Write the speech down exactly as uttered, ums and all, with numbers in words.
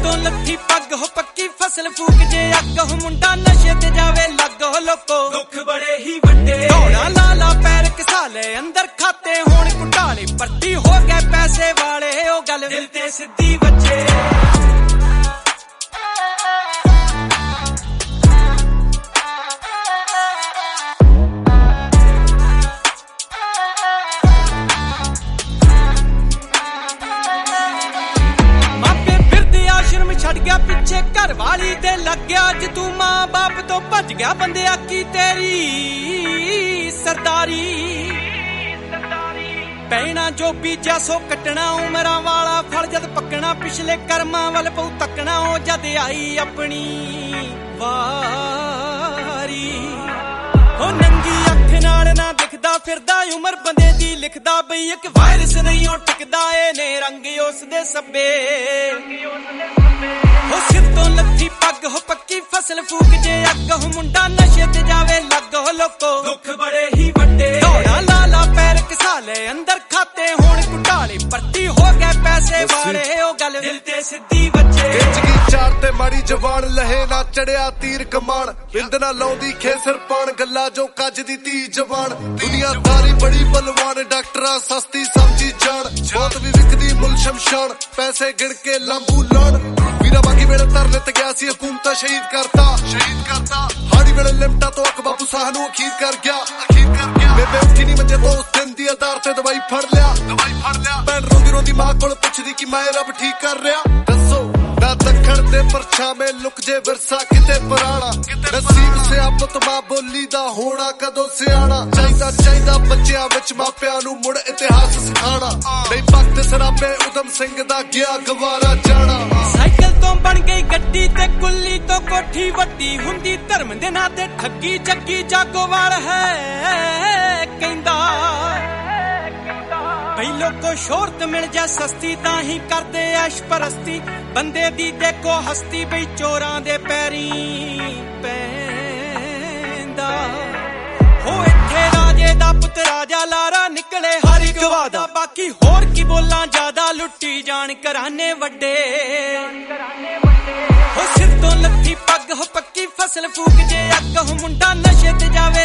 ਤੋਂ ਲੱਥੀ ਪੱਗ ਹੋ ਪੱਕੀ ਫਸਲ ਫੂਕ ਜੇ ਅੱਗ ਹੋ ਮੁੰਡਾ ਨਸ਼ੇ ਤੇ ਜਾਵੇ ਲੱਗ ਹੋ ਲੋਕੋ ਦੁੱਖ ਬੜੇ ਹੀ ਵੱਡੇ ਢੋਣਾ ਲਾਲਾ ਪੈਰ ਘਸਾ ਲੈ ਅੰਦਰ ਖਾਤੇ ਹੋਣ ਘੁਟਾਲੇ ਪਰਤੀ ਹੋ ਗਏ ਪੈਸੇ ਵਾਲੇ ਉਹ ਗੱਲ ਦਿਲ ਤੇ ਸਿੱਧੀ ਵੱਜੇ ਛੱਡ ਗਿਆ ਪਿੱਛੇ ਘਰ ਵਾਲੀ ਤੇ ਲੱਗ ਗਿਆ ਅੱਜ ਤੂੰ ਮਾਂ ਬਾਪ ਤੋਂ ਭੱਜ ਗਿਆ ਬੰਦਿਆ ਕੀ ਤੇਰੀ ਸਰਦਾਰੀ ਪੈਣਾ ਜੋ ਬੀਜਾ ਸੋ ਕੱਟਣਾ ਉਮਰਾਂ ਵਾਲਾ ਫਲ ਜਦ ਪੱਕਣਾ ਪਿਛਲੇ ਕਰਮਾਂ ਵੱਲ ਪਊ ਤੱਕਣਾ ਉਹ ਜਦ ਆਈ ਆਪਣੀ ਵਾਰੀ ਉਹ ਨੰਗੀ ਅੱਖ ਨਾਲ ਨਾ ਦਿਖਦਾ ਫਿਰਦਾ ਉਮਰ ਬੰਦੇ ਦੀ ਲਿਖਦਾ ਬਈ ਇੱਕ ਵਾਇਰਸ ਨਹੀਂ ਉਹ ਟਿਕਦਾ ਏ ਨੇ ਰੰਗ ਉਸ ਦੇ ਸੱਬੇ ਹੋ ਸਿਰ ਤੋਂ ਲੱਥੀ ਪੱਗ ਹੋ ਪੱਕੀ ਫਸਲ ਫੂਕ ਜੇ ਅੱਗ ਹੋ ਮੁੰਡਾ ਨਸ਼ੇ ਤੇ ਜਾਵੇ ਲੱਗ ਹੋ ਲੋਕੋ ਦੁੱਖ ਬੜੇ ਹੀ ਵੱਡੇ ਢੋਣਾ ਲਾਲਾ ਪੈਰ ਘਸਾ ਲੈ ਅੰਦਰ ਖਾਤੇ ਹੋਣ ਘੁਟਾਲੇ ਪਰਤੀ ਹੋ ਗਏ ਪੈਸੇ ਵਾਲੇ ਉਹ ਗੱਲ ਦਿਲ ਤੇ ਸਿੱਧੀ ਵੱਜੇ ਜ਼ਿੰਦਗੀ ਚਾਰ ਤੇ ਮਾੜੀ ਜਵਾਨ ਲਹੇ ਨਾ ਚੜਿਆ ਤੀਰ ਕਮਾਨ ਬਿੰਦ ਨਾ ਲਾਉਂਦੀ ਖੇਸਰ ਪਾਣ ਗੱਲਾਂ ਜੋ ਕੱਜ ਦੀ ਧੀ ਜਵਾਨ ਦੁਨੀਆਦਾਰੀ ਬੜੀ ਬਲਵਾਨ ਡਾਕਟਰਾਂ ਸਸਤੀ ਸਮਝੀ ਜਾਣ ਬਹੁਤ ਵੀ ਵਿਕਦੀ ਮੁੱਲ ਸ਼ਮਸ਼ਾਨ ਪੈਸੇ ਗਿਣ ਕੇ ਲਾਂਬੂ ਲਾਣ ਵੀਰਾ ਬਾਕੀ ਵੇਲੇ ਤਰਲੇ ਤੇ ਗਿਆ ਸੀ ਹਕੂਮਤਾਂ ਸ਼ਹੀਦ ਕਰਤਾ ਸ਼ਹੀਦ ਕਰਤਾ ਹਾੜੀ ਵੇਲੇ ਲਿਮਟਾ ਤੋਂ ਅਕ ਬਾਪੂ ਸਾਹ ਨੂੰ ਅਖੀਰ ਕਰ ਗਿਆ ਅਖੀਰ ਕਰ ਗਿਆ ਬੇਬੇ ਉੱਠੀ ਨਹੀਂ ਮੰਜੇ ਤੋਂ ਉਸ ਦਿਨ ਦੀ ਆਧਾਰ ਤੇ ਦਵਾਈ ਫੜ ਲਿਆ ਦਵਾਈ ਫੜ ਲਿਆ ਭੈਣ ਰੋਂਦੀ ਰੋਂਦੀ ਮਾਂ ਕੋਲ ਪੁੱਛਦੀ ਕਿ ਮੈਂ ਰੱਬ ਠੀਕ ਕਰ ਰਿਹਾ ਦੱਸੋ ਨਾ ਦੱਖਣ ਤੇ ਪਰਛਾਵੇਂ ਲੁਕ ਜੇ ਵਿਰਸਾ ਕਿਤੇ ਪੁਰਾਣਾ ਨਸੀਬ ਸਿਆਪਤ ਮਾਂ ਬੋਲੀ ਦਾ ਹੋਣਾ ਕਦੋਂ ਸਿਆਣਾ ਚਾਹੀਦਾ ਚਾਹੀਦਾ ਬੱਚਿਆਂ ਵਿੱਚ ਮਾਪਿਆਂ ਨੂੰ ਮੁੜ ਇਤਿਹਾਸ ਸਿਖਾਣਾ ਨਹੀਂ ਵਕਤ ਸਰਾਬੇ ਉਦਮ ਸਿੰਘ ਦਾ ਗਿਆ ਗਵਾਰਾ ਜਾਣਾ ਸਾਈਕਲ ਤੋਂ ਬਣ ਗਈ ਗੱਡੀ ਤੇ ਕੁੱਲੀ ਤੋਂ ਕੋਠੀ ਵੱਡੀ ਹੁੰਦੀ ਧਰਮ ਦੇ ਨਾਂ ਤੇ ਠੱਗੀ ਜੱਗੀ ਜਾਗੋਵਾਲ ਹੈ ਕਹਿੰਦਾ ਬਈ ਲੋਕੋ ਸ਼ੋਹਰਤ ਮਿਲ ਜਾ ਸਸਤੀ ਤਾਂ ਹੀ ਕਰਦੇ ਐਸ਼ ਪਰਸਤੀ ਬੰਦੇ ਦੀ ਦੇਖੋ ਹਸਤੀ ਬਈ ਚੋਰਾਂ ਦੇ ਪੈਰੀ ਪੈਂਦਾ ਹੋ ਇੱਥੇ ਰਾਜੇ ਦਾ ਪੁੱਤ ਰਾਜਾ ਲਾਰਾ ਨਿਕਲੇ ਹਰ ਇੱਕ ਵਾਦਾ ਬਾਕੀ ਹੋਰ ਕੀ ਬੋਲਾਂ ਜ਼ਿਆਦਾ ਲੁੱਟੀ ਜਾਣ ਘਰਾਨੇ ਵੱਡੇ ਹੋ ਸਿਰ ਤੋਂ ਲੱਥੀ ਪੱਗ ਹੋ ਪੱਕੀ ਫਸਲ ਫੂਕ ਜੇ ਅੱਗ ਹੋ ਮੁੰਡਾ ਨਸ਼ੇ ਤੇ ਜਾਵੇ